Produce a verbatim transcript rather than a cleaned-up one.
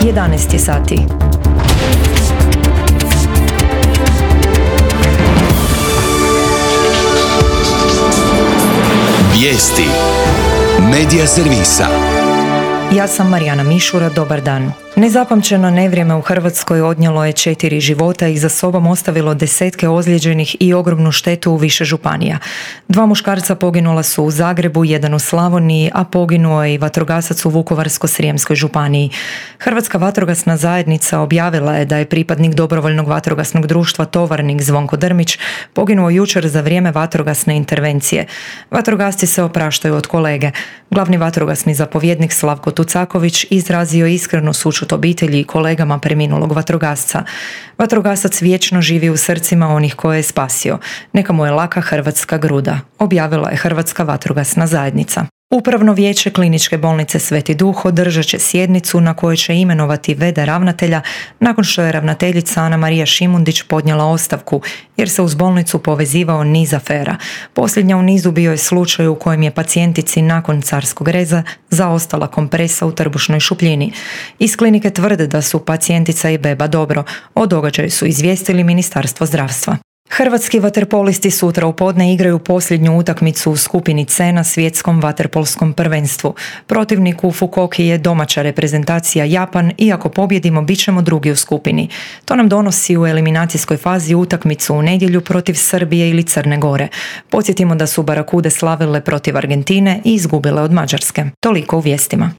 jedanaest je sati. Vijesti Medija servisa. Ja sam Marijana Mišura, dobar dan. Nezapamćeno nevrijeme u Hrvatskoj odnijelo je četiri života i za sobom ostavilo desetke ozlijeđenih i ogromnu štetu u više županija. Dva muškarca poginula su u Zagrebu, jedan u Slavoniji, a poginuo je i vatrogasac u Vukovarsko-srijemskoj županiji. Hrvatska vatrogasna zajednica objavila je da je pripadnik dobrovoljnog vatrogasnog društva Tovarnik Zvonko Drmić poginuo jučer za vrijeme vatrogasne intervencije. Vatrogasci se opraštaju od kolege. Glavni vatrogasni zapovjednik Slavko Tucaković izrazio iskrenu sućut obitelji i kolegama preminulog vatrogasca. Vatrogasac vječno živi u srcima onih koje je spasio. Neka mu je laka hrvatska gruda, objavila je Hrvatska vatrogasna zajednica. Upravno vijeće Kliničke bolnice Sveti Duh održat će sjednicu na kojoj će imenovati v d ravnatelja nakon što je ravnateljica Ana Marija Šimundić podnijela ostavku jer se uz bolnicu povezivao niz afera. Posljednja u nizu bio je slučaj u kojem je pacijentici nakon carskog reza zaostala kompresa u trbušnoj šupljini. Iz klinike tvrde da su pacijentica i beba dobro. O događaju su izvijestili Ministarstvo zdravstva. Hrvatski vaterpolisti sutra u podne igraju posljednju utakmicu u skupini C na svjetskom vaterpolskom prvenstvu. Protivnik u Fukuoki je domaća reprezentacija Japan i ako pobjedimo bit ćemo drugi u skupini. To nam donosi u eliminacijskoj fazi utakmicu u nedjelju protiv Srbije ili Crne Gore. Podsjetimo da su Barakude slavile protiv Argentine i izgubile od Mađarske. Toliko u vijestima.